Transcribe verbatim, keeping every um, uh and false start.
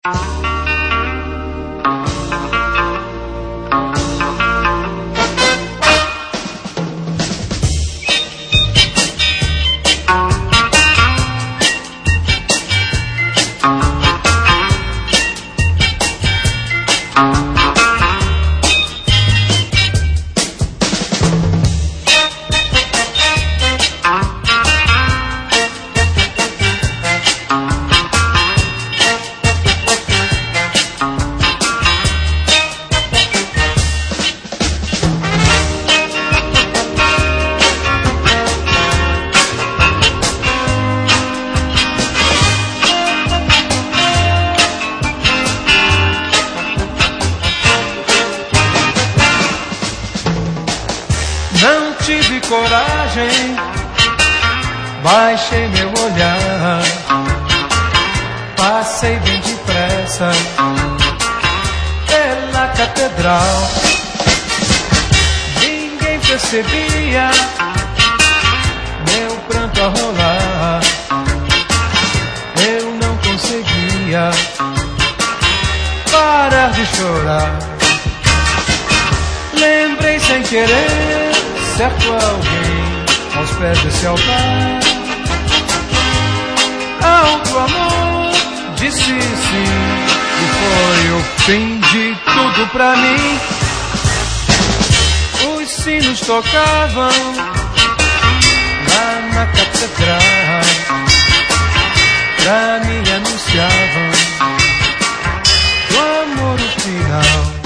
Não tive coragem, baixei meu olhar, passei bem depressa pela catedral. Ninguém percebia meu pranto a rolar, eu não conseguia parar de chorar. Lembrei sem querer certo alguém aos pés desse altar. Alto amor, disse sim, e foi o fim de tudo pra mim. Os sinos tocavam lá na catedral, pra mim anunciavam o amor no final.